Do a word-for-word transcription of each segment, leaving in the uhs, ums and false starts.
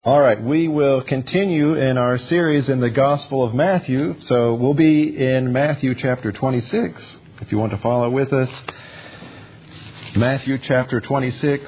All right, we will continue in our series in the Gospel of Matthew. So we'll be in Matthew chapter twenty-six, if you want to follow with us. Matthew chapter twenty-six.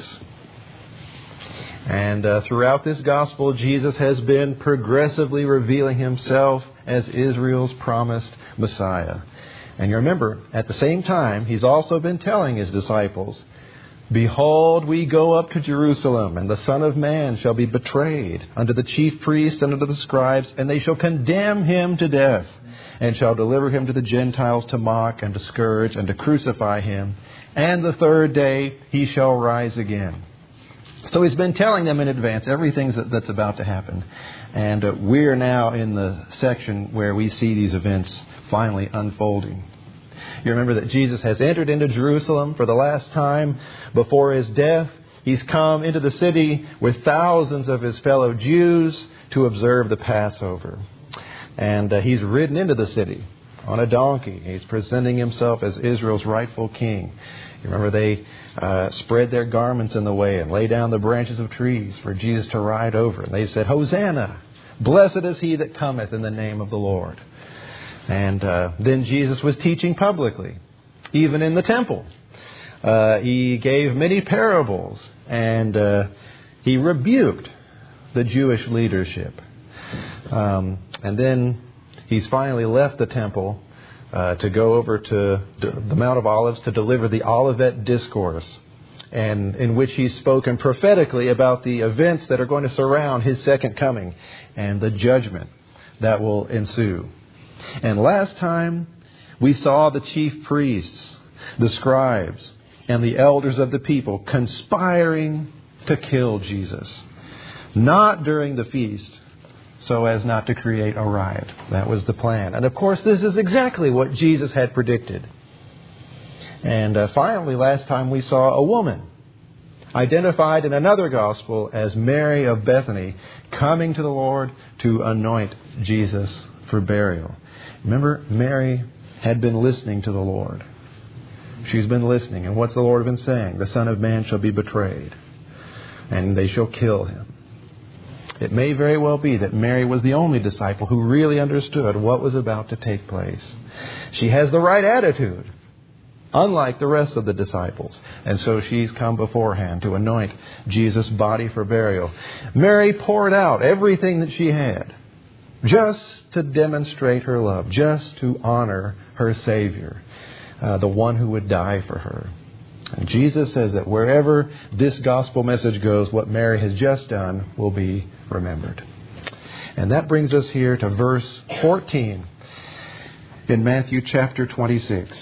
And uh, throughout this Gospel, Jesus has been progressively revealing Himself as Israel's promised Messiah. And you remember, at the same time, He's also been telling His disciples, "Behold, we go up to Jerusalem, and the Son of Man shall be betrayed unto the chief priests and unto the scribes, and they shall condemn Him to death, and shall deliver Him to the Gentiles to mock and to scourge and to crucify Him. And the third day He shall rise again." So He's been telling them in advance everything that's about to happen. And uh, we're now in the section where we see these events finally unfolding. You remember that Jesus has entered into Jerusalem for the last time before His death. He's come into the city with thousands of His fellow Jews to observe the Passover. And uh, He's ridden into the city on a donkey. He's presenting Himself as Israel's rightful king. You remember they uh, spread their garments in the way and lay down the branches of trees for Jesus to ride over. And they said, "Hosanna! Blessed is He that cometh in the name of the Lord." And uh, then Jesus was teaching publicly, even in the temple. Uh, he gave many parables, and uh, He rebuked the Jewish leadership. Um, and then He's finally left the temple uh, to go over to the Mount of Olives to deliver the Olivet Discourse, and in which He's spoken prophetically about the events that are going to surround His second coming and the judgment that will ensue. And last time, we saw the chief priests, the scribes, and the elders of the people conspiring to kill Jesus. Not during the feast, so as not to create a riot. That was the plan. And of course, this is exactly what Jesus had predicted. And uh, finally, last time we saw a woman, identified in another gospel as Mary of Bethany, coming to the Lord to anoint Jesus for burial. Remember, Mary had been listening to the Lord. She's been listening. And what's the Lord been saying? The Son of Man shall be betrayed, and they shall kill Him. It may very well be that Mary was the only disciple who really understood what was about to take place. She has the right attitude, unlike the rest of the disciples. And so she's come beforehand to anoint Jesus' body for burial. Mary poured out everything that she had, just to demonstrate her love, just to honor her Savior, uh, the one who would die for her. And Jesus says that wherever this gospel message goes, what Mary has just done will be remembered. And that brings us here to verse fourteen in Matthew chapter twenty-six.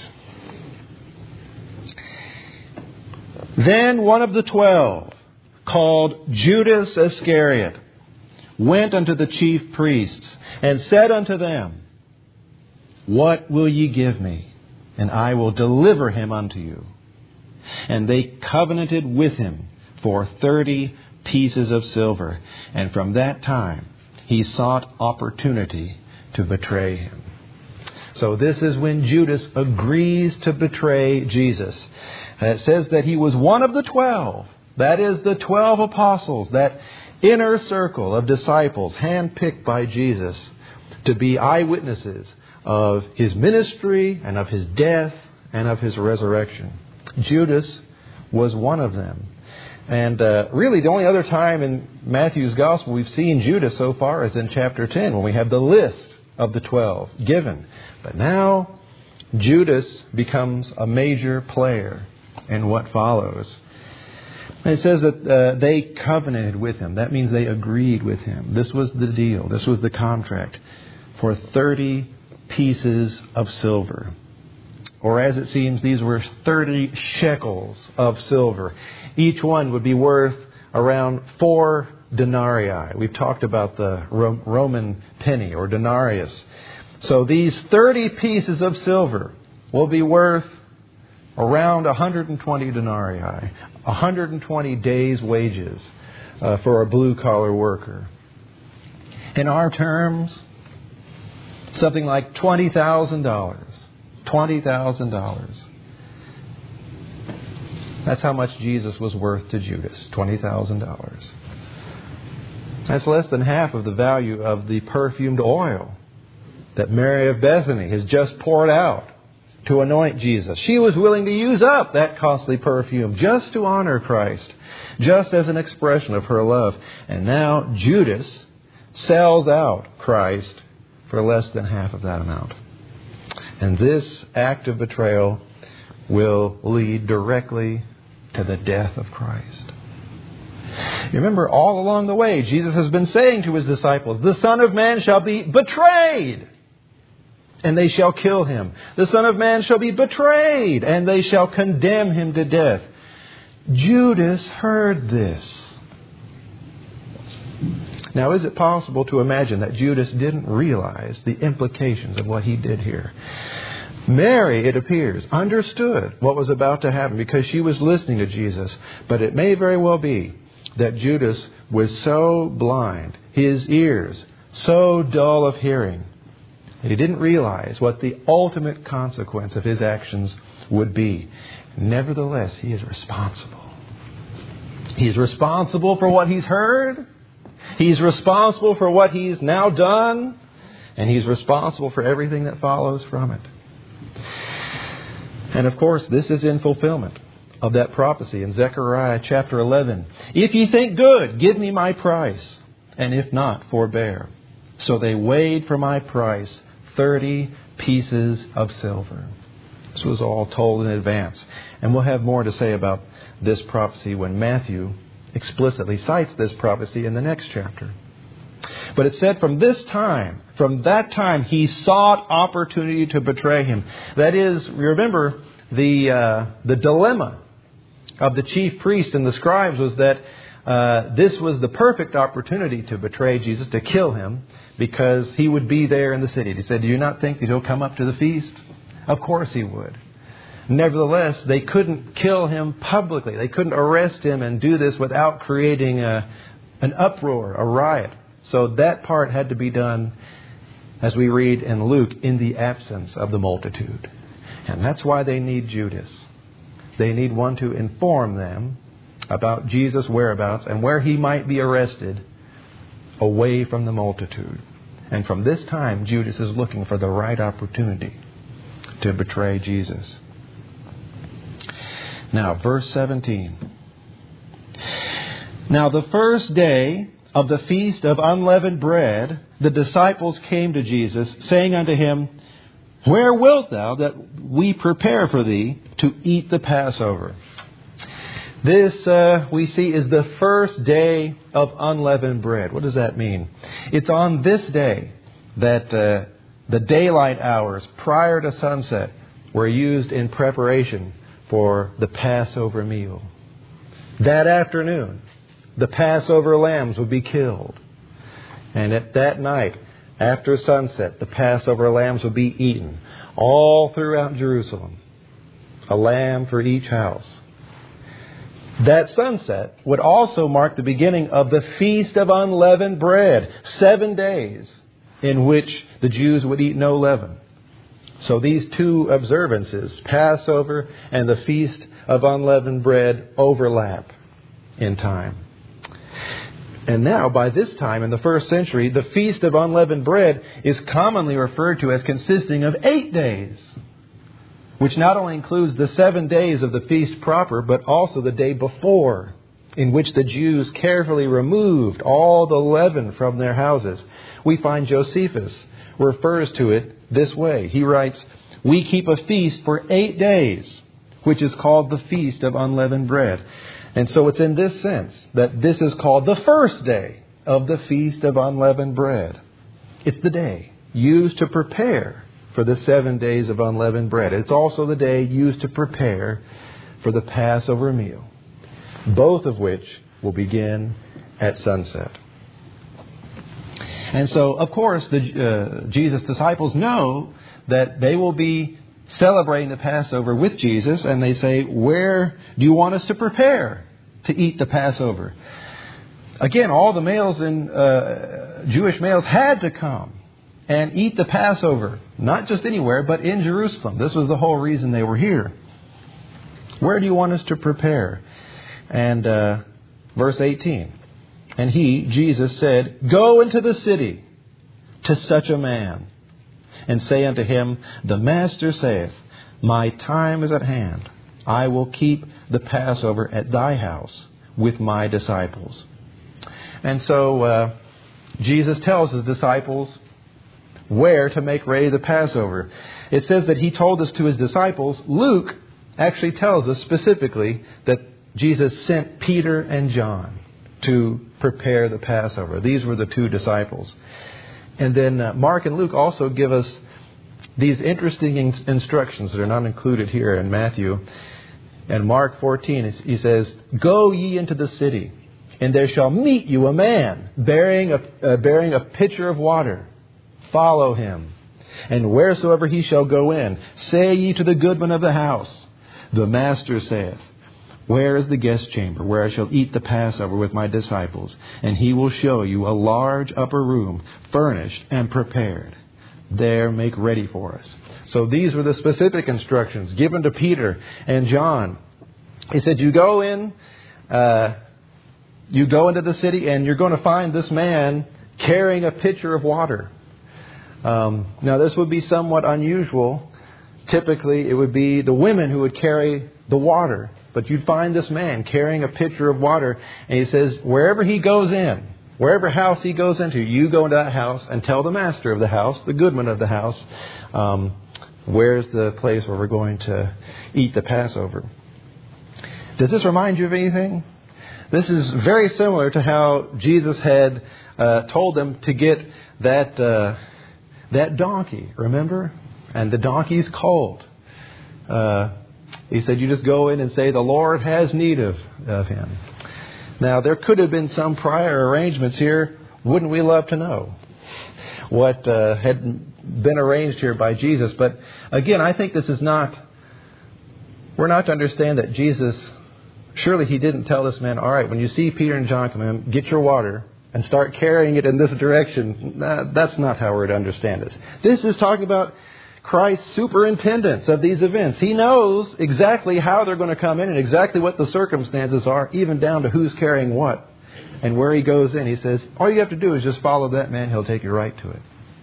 Then one of the twelve, called Judas Iscariot, went unto the chief priests, and said unto them, "What will ye give me? And I will deliver him unto you." And they covenanted with him for thirty pieces of silver. And from that time he sought opportunity to betray Him. So this is when Judas agrees to betray Jesus. And it says that he was one of the twelve. That is the twelve apostles, that inner circle of disciples handpicked by Jesus to be eyewitnesses of His ministry and of His death and of His resurrection. Judas was one of them. And uh, really the only other time in Matthew's Gospel we've seen Judas so far is in chapter ten, when we have the list of the twelve given. But now Judas becomes a major player in what follows. And it says that uh, they covenanted with him. That means they agreed with him. This was the deal. This was the contract for thirty pieces of silver. Or as it seems, these were thirty shekels of silver. Each one would be worth around four denarii. We've talked about the Roman penny or denarius. So these thirty pieces of silver will be worth around one hundred twenty denarii, one hundred twenty days' wages uh, for a blue-collar worker. In our terms, something like twenty thousand dollars. twenty thousand dollars. That's how much Jesus was worth to Judas, twenty thousand dollars. That's less than half of the value of the perfumed oil that Mary of Bethany has just poured out to anoint Jesus. She was willing to use up that costly perfume just to honor Christ, just as an expression of her love. And now Judas sells out Christ for less than half of that amount. And this act of betrayal will lead directly to the death of Christ. You remember, all along the way, Jesus has been saying to His disciples, the Son of Man shall be betrayed, and they shall kill Him. The Son of Man shall be betrayed, and they shall condemn Him to death. Judas heard this. Now, is it possible to imagine that Judas didn't realize the implications of what he did here? Mary, it appears, understood what was about to happen because she was listening to Jesus. But it may very well be that Judas was so blind, his ears so dull of hearing, that he didn't realize what the ultimate consequence of his actions would be. Nevertheless, he is responsible. He's responsible for what he's heard. He's responsible for what he's now done. And he's responsible for everything that follows from it. And of course, this is in fulfillment of that prophecy in Zechariah chapter eleven. If ye think good, give me my price. And if not, forbear. So they weighed for my price thirty pieces of silver. This was all told in advance. And we'll have more to say about this prophecy when Matthew explicitly cites this prophecy in the next chapter. But it said from this time, from that time, he sought opportunity to betray him. That is, remember, the uh, the dilemma of the chief priests and the scribes was that uh, this was the perfect opportunity to betray Jesus, to kill him, because he would be there in the city. He said, do you not think that he'll come up to the feast? Of course he would. Nevertheless, they couldn't kill him publicly. They couldn't arrest him and do this without creating a, an uproar, a riot. So that part had to be done, as we read in Luke, in the absence of the multitude. And that's why they need Judas. They need one to inform them about Jesus' whereabouts and where he might be arrested away from the multitude. And from this time, Judas is looking for the right opportunity to betray Jesus. Now, verse seventeen. Now, the first day of the feast of unleavened bread, the disciples came to Jesus, saying unto him, where wilt thou that we prepare for thee to eat the Passover? This, uh, we see, is the first day of unleavened bread. What does that mean? It's on this day that uh, the daylight hours prior to sunset were used in preparation for the Passover meal. That afternoon, the Passover lambs would be killed. And at that night, after sunset, the Passover lambs would be eaten all throughout Jerusalem. A lamb for each house. That sunset would also mark the beginning of the Feast of Unleavened Bread. Seven days in which the Jews would eat no leaven. So these two observances, Passover and the Feast of Unleavened Bread, overlap in time. And now, by this time in the first century, the Feast of Unleavened Bread is commonly referred to as consisting of eight days, which not only includes the seven days of the feast proper, but also the day before, in which the Jews carefully removed all the leaven from their houses. We find Josephus refers to it this way. He writes, we keep a feast for eight days, which is called the Feast of Unleavened Bread. And so it's in this sense that this is called the first day of the Feast of Unleavened Bread. It's the day used to prepare for the seven days of unleavened bread. It's also the day used to prepare for the Passover meal, both of which will begin at sunset. And so, of course, the uh, Jesus' disciples know that they will be celebrating the Passover with Jesus, and they say, where do you want us to prepare to eat the Passover? Again, all the males in uh, Jewish males had to come and eat the Passover, not just anywhere, but in Jerusalem. This was the whole reason they were here. Where do you want us to prepare? And uh, verse eighteen, And he, Jesus, said, Go into the city to such a man, and say unto him, The Master saith, My time is at hand. I will keep the Passover at thy house with my disciples. And so uh, Jesus tells his disciples where to make ready the Passover. It says that he told this to his disciples. Luke actually tells us specifically that Jesus sent Peter and John to prepare the Passover. These were the two disciples. And then uh, Mark and Luke also give us these interesting in- instructions that are not included here in Matthew. And Mark fourteen, he says, Go ye into the city, and there shall meet you a man bearing a, uh, bearing a pitcher of water. Follow him. And wheresoever he shall go in, say ye to the goodman of the house, The Master saith, Where is the guest chamber, where I shall eat the Passover with my disciples? And he will show you a large upper room, furnished and prepared. There make ready for us. So these were the specific instructions given to Peter and John. He said, you go in, uh, you go into the city, and you're going to find this man carrying a pitcher of water. Um, now, this would be somewhat unusual. Typically, it would be the women who would carry the water. But you'd find this man carrying a pitcher of water. And he says, wherever he goes in, wherever house he goes into, you go into that house and tell the master of the house, the goodman of the house, um, where's the place where we're going to eat the Passover. Does this remind you of anything? This is very similar to how Jesus had uh, told them to get that uh, that donkey, remember? And the donkey's colt. Uh, he said, you just go in and say, the Lord has need of, of him. Now, there could have been some prior arrangements here. Wouldn't we love to know what uh, had been arranged here by Jesus? But again, I think this is not, we're not to understand that Jesus, surely he didn't tell this man, all right, when you see Peter and John come in, get your water and start carrying it in this direction. Nah, that's not how we're to understand this. This is talking about Christ's superintendence of these events. He knows exactly how they're going to come in and exactly what the circumstances are, even down to who's carrying what. And where he goes in, he says, all you have to do is just follow that man. He'll take you right to it.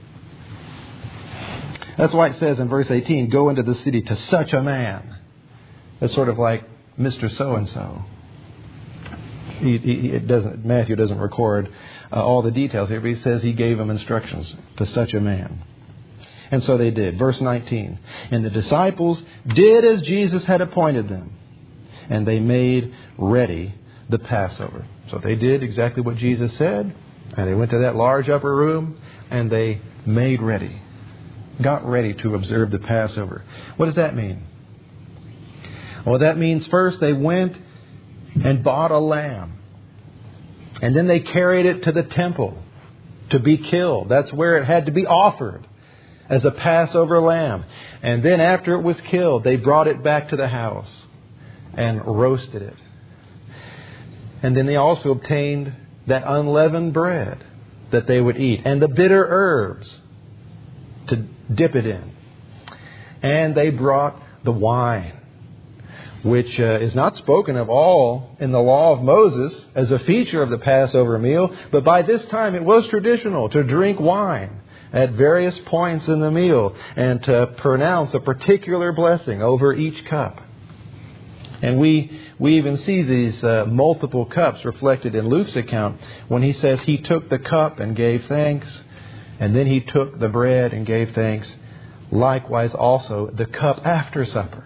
That's why it says in verse eighteen, go into the city to such a man. That's sort of like Mister So-and-so. He, he, it doesn't, Matthew doesn't record uh, all the details here, but he says he gave them instructions to such a man. And so they did. Verse nineteen. And the disciples did as Jesus had appointed them. And they made ready the Passover. So they did exactly what Jesus said. And they went to that large upper room. And they made ready. Got ready to observe the Passover. What does that mean? Well, that means first they went and bought a lamb. And then they carried it to the temple to be killed. That's where it had to be offered as a Passover lamb. And then after it was killed, they brought it back to the house and roasted it. And then they also obtained that unleavened bread that they would eat and the bitter herbs to dip it in. And they brought the wine, which uh, is not spoken of all in the law of Moses as a feature of the Passover meal. But by this time it was traditional to drink wine at various points in the meal and to pronounce a particular blessing over each cup. And we we even see these uh, multiple cups reflected in Luke's account when he says he took the cup and gave thanks, and then he took the bread and gave thanks. Likewise also the cup after supper.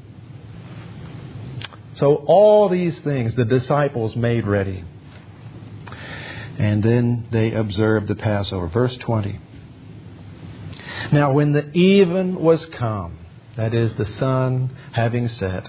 So all these things the disciples made ready. And then they observed the Passover. Verse twenty. Now when the even was come, that is the sun having set,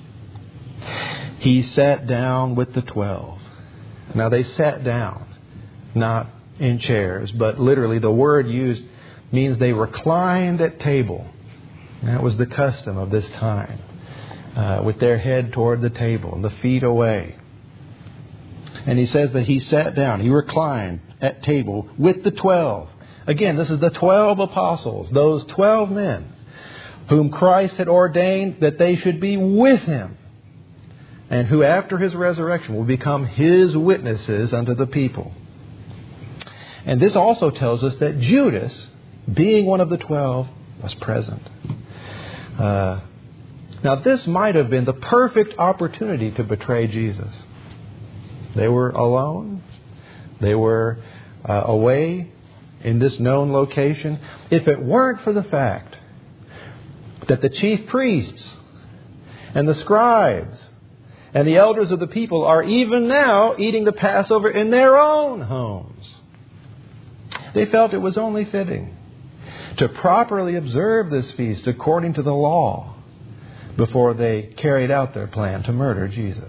he sat down with the twelve. Now they sat down, not in chairs, but literally the word used means they reclined at table. That was the custom of this time, uh, with their head toward the table and the feet away. And he says that he sat down, he reclined at table with the twelve. Again, this is the twelve apostles, those twelve men whom Christ had ordained that they should be with him and who after his resurrection will become his witnesses unto the people. And this also tells us that Judas, being one of the twelve, was present. Uh, now this might have been the perfect opportunity to betray Jesus. They were alone. They were uh, away in this known location. If it weren't for the fact that the chief priests and the scribes and the elders of the people are even now eating the Passover in their own homes, they felt it was only fitting to properly observe this feast according to the law before they carried out their plan to murder Jesus.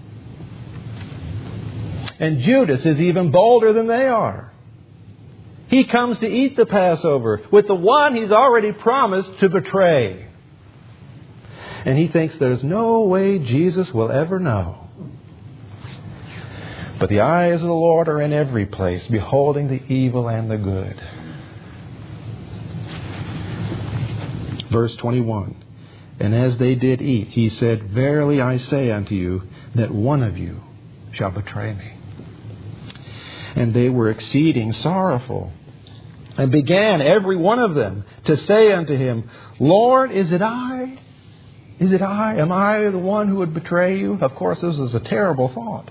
And Judas is even bolder than they are. He comes to eat the Passover with the one he's already promised to betray. And he thinks there's no way Jesus will ever know. But the eyes of the Lord are in every place, beholding the evil and the good. Verse twenty-one. And as they did eat, he said, Verily I say unto you, that one of you shall betray me. And they were exceeding sorrowful, and began every one of them to say unto him, Lord, is it I? Is it I? Am I the one who would betray you? Of course, this is a terrible thought.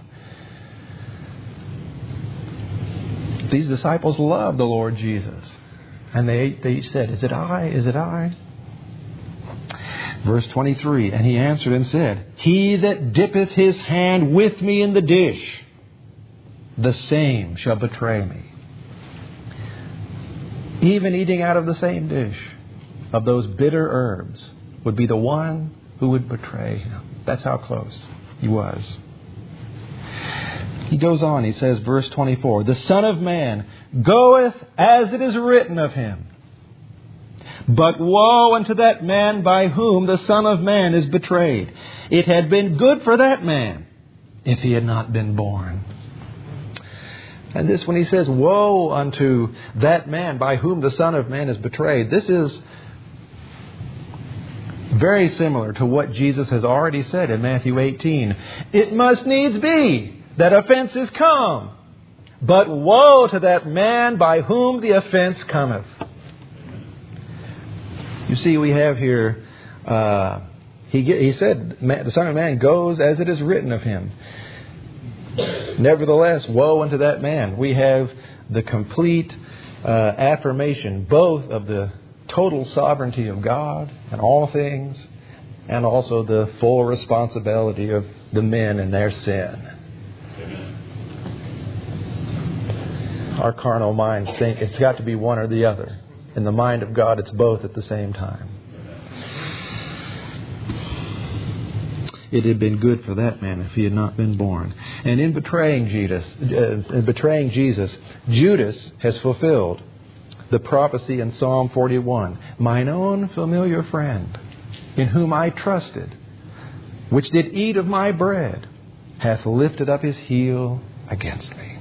These disciples loved the Lord Jesus. And they, they said, Is it I? Is it I? Verse twenty-three, and he answered and said, He that dippeth his hand with me in the dish, the same shall betray me. Even eating out of the same dish of those bitter herbs would be the one who would betray him. That's how close he was. He goes on, he says, verse twenty-four, The Son of Man goeth as it is written of him. But woe unto that man by whom the Son of Man is betrayed. It had been good for that man if he had not been born. And this, when he says, Woe unto that man by whom the Son of Man is betrayed, this is very similar to what Jesus has already said in Matthew eighteen. It must needs be that offenses come, but woe to that man by whom the offense cometh. You see, we have here, uh, he, he said, the Son of Man goes as it is written of him. Nevertheless, woe unto that man. We have the complete uh, affirmation both of the total sovereignty of God and all things, and also the full responsibility of the men and their sin. Our carnal minds think it's got to be one or the other. In the mind of God, it's both at the same time. It had been good for that man if he had not been born. And in betraying Jesus, uh, in betraying Jesus, Judas has fulfilled the prophecy in Psalm forty-one. Mine own familiar friend, in whom I trusted, which did eat of my bread, hath lifted up his heel against me.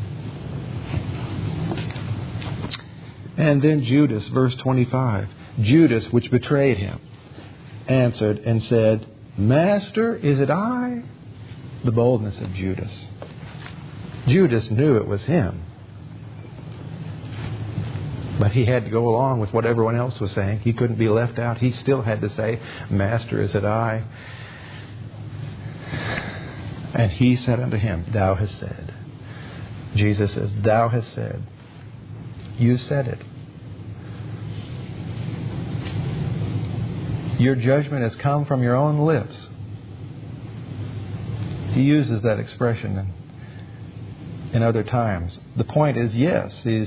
And then Judas, verse twenty-five, Judas, which betrayed him, answered and said, Master, is it I? The boldness of Judas. Judas knew it was him. But he had to go along with what everyone else was saying. He couldn't be left out. He still had to say, Master, is it I? And he said unto him, Thou hast said. Jesus says, Thou hast said. You said it. Your judgment has come from your own lips. He uses that expression in, in other times. The point is, yes, he's,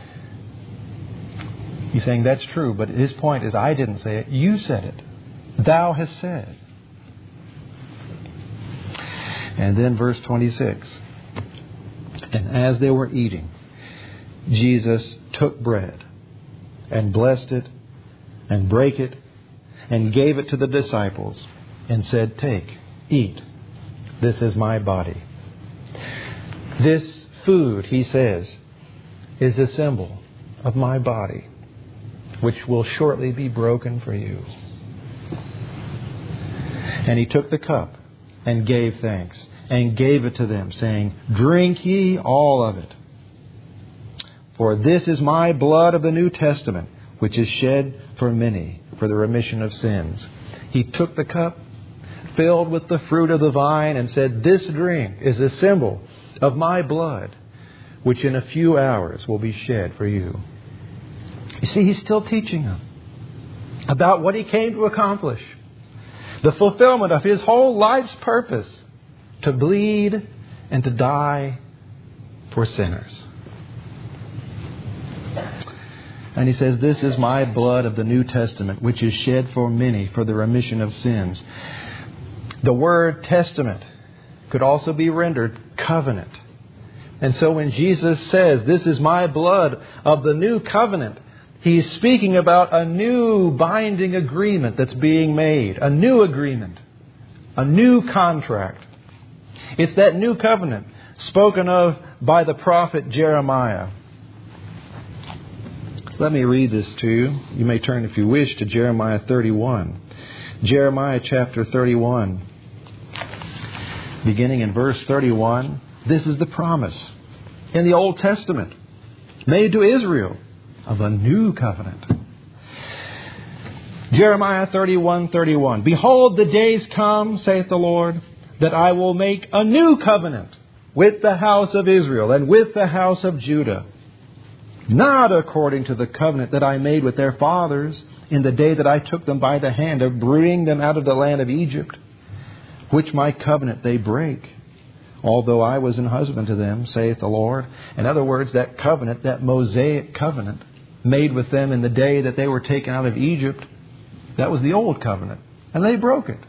he's saying that's true, but his point is, I didn't say it. You said it. Thou hast said. And then verse twenty-six. And as they were eating, Jesus took bread and blessed it and brake it and gave it to the disciples and said, Take, eat. This is my body. This food, he says, is a symbol of my body, which will shortly be broken for you. And he took the cup and gave thanks, and gave it to them, saying, Drink ye all of it. For this is my blood of the New Testament, which is shed for many for the remission of sins. He took the cup filled with the fruit of the vine and said, This drink is a symbol of my blood, which in a few hours will be shed for you. You see, He's still teaching them about what He came to accomplish. The fulfillment of His whole life's purpose, to bleed and to die for sinners. And He says, This is my blood of the New Testament, which is shed for many for the remission of sins. The word testament could also be rendered covenant. And so when Jesus says, This is my blood of the new covenant, He's speaking about a new binding agreement that's being made. A new agreement. A new contract. It's that new covenant spoken of by the prophet Jeremiah. Let me read this to you. You may turn, if you wish, to Jeremiah thirty-one. Jeremiah chapter thirty-one. Beginning in verse thirty-one. This is the promise in the Old Testament made to Israel of a new covenant. Jeremiah thirty-one thirty-one. Behold, the days come, saith the Lord, that I will make a new covenant with the house of Israel and with the house of Judah. Not according to the covenant that I made with their fathers in the day that I took them by the hand of bringing them out of the land of Egypt, which my covenant they break, although I was an husband to them, saith the Lord. In other words, that covenant, that Mosaic covenant made with them in the day that they were taken out of Egypt, that was the old covenant, and they broke it.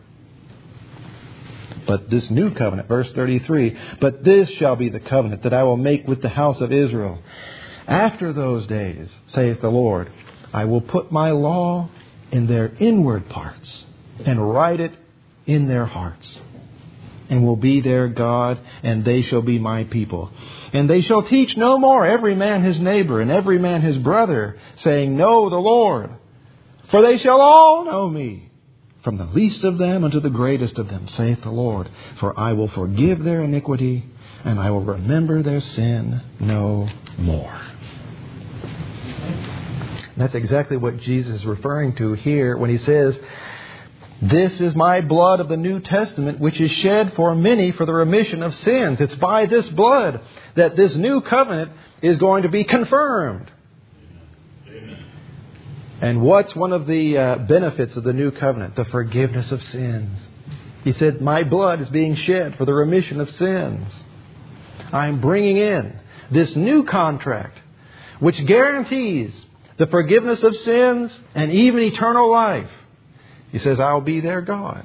But this new covenant, verse thirty-three, but this shall be the covenant that I will make with the house of Israel. After those days, saith the Lord, I will put my law in their inward parts and write it in their hearts, and will be their God, and they shall be my people. And they shall teach no more every man his neighbor and every man his brother, saying, Know the Lord. For they shall all know me, from the least of them unto the greatest of them, saith the Lord. For I will forgive their iniquity, and I will remember their sin no more. That's exactly what Jesus is referring to here when He says, This is my blood of the New Testament, which is shed for many for the remission of sins. It's by this blood that this new covenant is going to be confirmed. Amen. And what's one of the uh, benefits of the new covenant? The forgiveness of sins. He said, My blood is being shed for the remission of sins. I'm bringing in this new contract, which guarantees the forgiveness of sins and even eternal life. He says, I'll be their God.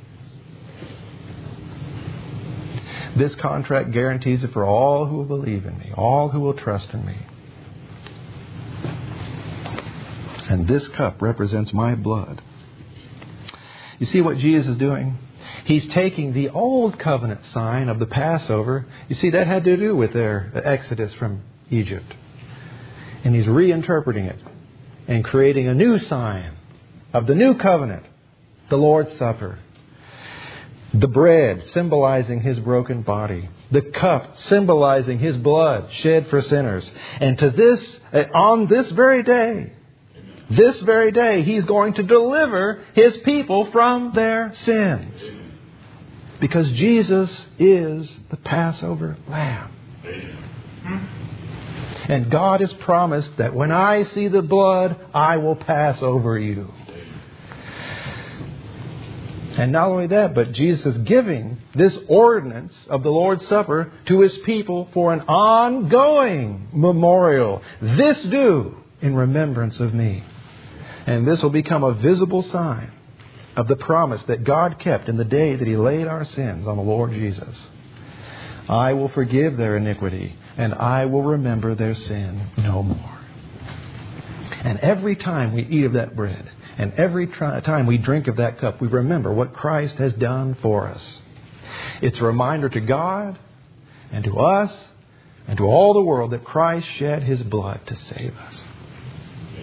This contract guarantees it for all who will believe in me, all who will trust in me. And this cup represents my blood. You see what Jesus is doing? He's taking the old covenant sign of the Passover. You see, that had to do with their exodus from Egypt. And He's reinterpreting it and creating a new sign of the new covenant, the Lord's Supper. The bread symbolizing His broken body. The cup symbolizing His blood shed for sinners. And to this, on this very day, this very day, He's going to deliver His people from their sins. Because Jesus is the Passover Lamb. And God has promised that when I see the blood, I will pass over you. And not only that, but Jesus is giving this ordinance of the Lord's Supper to His people for an ongoing memorial. This do in remembrance of me. And this will become a visible sign of the promise that God kept in the day that He laid our sins on the Lord Jesus. I will forgive their iniquity, and I will remember their sin no more. And every time we eat of that bread, and every try, time we drink of that cup, we remember what Christ has done for us. It's a reminder to God and to us and to all the world that Christ shed His blood to save us.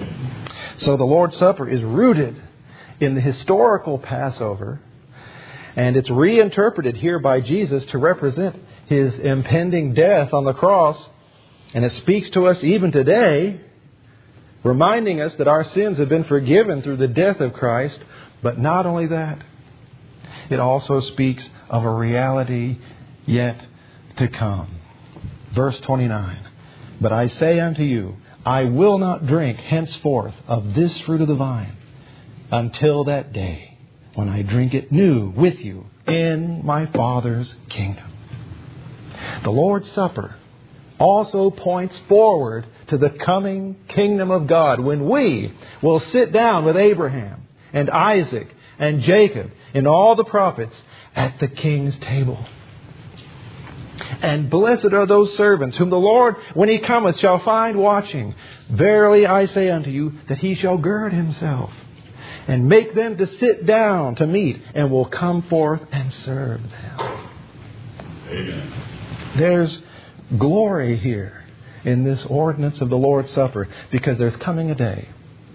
So the Lord's Supper is rooted in the historical Passover. And it's reinterpreted here by Jesus to represent His impending death on the cross. And it speaks to us even today, reminding us that our sins have been forgiven through the death of Christ. But not only that, it also speaks of a reality yet to come. Verse twenty-nine. But I say unto you, I will not drink henceforth of this fruit of the vine until that day when I drink it new with you in my Father's kingdom. The Lord's Supper also points forward to the coming kingdom of God, when we will sit down with Abraham and Isaac and Jacob and all the prophets at the King's table. And blessed are those servants whom the Lord, when He cometh, shall find watching. Verily I say unto you, that He shall gird Himself and make them to sit down to meat, and will come forth and serve them. Amen. There's glory here in this ordinance of the Lord's Supper, because there's coming a day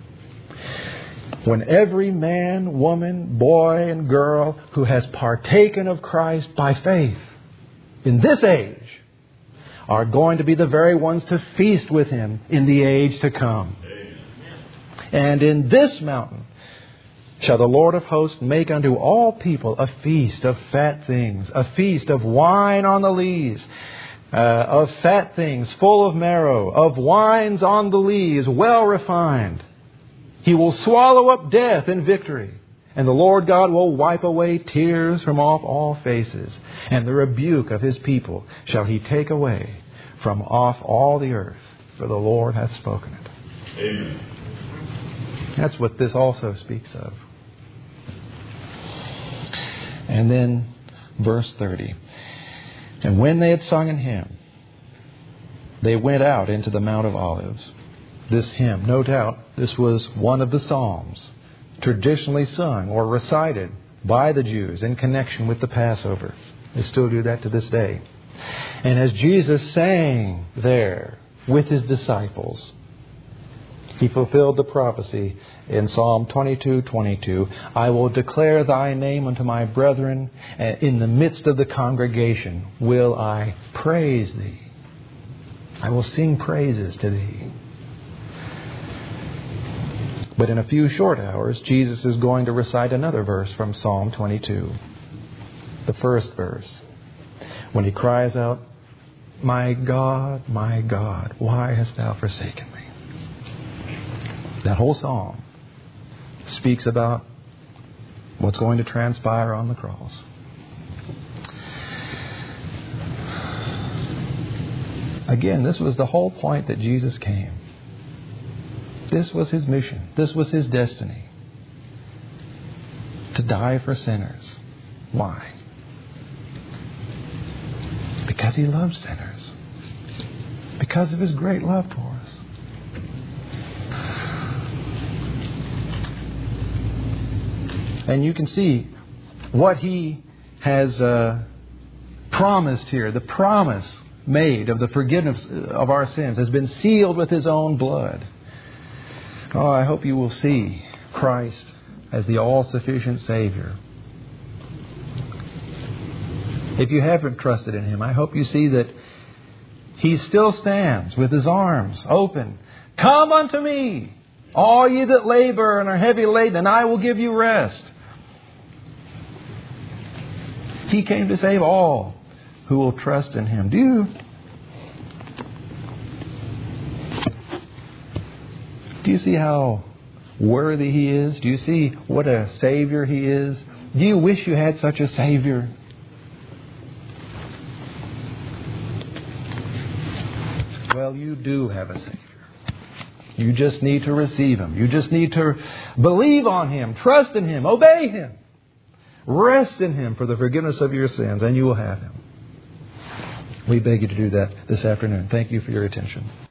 when every man, woman, boy, and girl who has partaken of Christ by faith in this age are going to be the very ones to feast with Him in the age to come. Amen. And in this mountain shall the Lord of hosts make unto all people a feast of fat things, a feast of wine on the lees, uh, of fat things full of marrow, of wines on the lees, well refined. He will swallow up death in victory. And the Lord God will wipe away tears from off all faces. And the rebuke of His people shall He take away from off all the earth. For the Lord hath spoken it. Amen. That's what this also speaks of. And then verse thirty. And when they had sung an hymn, they went out into the Mount of Olives. This hymn, no doubt, this was one of the Psalms traditionally sung or recited by the Jews in connection with the Passover. They still do that to this day. And as Jesus sang there with His disciples, He fulfilled the prophecy in Psalm twenty-two twenty-two. I will declare Thy name unto my brethren. In the midst of the congregation will I praise Thee. I will sing praises to Thee. But in a few short hours, Jesus is going to recite another verse from Psalm twenty-two. The first verse, when He cries out, My God, my God, why hast Thou forsaken me? That whole psalm speaks about what's going to transpire on the cross. Again, this was the whole point that Jesus came. This was His mission. This was His destiny. To die for sinners. Why? Because He loves sinners. Because of His great love for us. And you can see what He has uh, promised here. The promise made of the forgiveness of our sins has been sealed with His own blood. Oh, I hope you will see Christ as the all-sufficient Savior. If you haven't trusted in Him, I hope you see that He still stands with His arms open. Come unto me, all ye that labor and are heavy laden, and I will give you rest. He came to save all who will trust in Him. Do you Do you see how worthy He is? Do you see what a Savior He is? Do you wish you had such a Savior? Well, you do have a Savior. You just need to receive Him. You just need to believe on Him, trust in Him, obey Him. Rest in Him for the forgiveness of your sins, and you will have Him. We beg you to do that this afternoon. Thank you for your attention.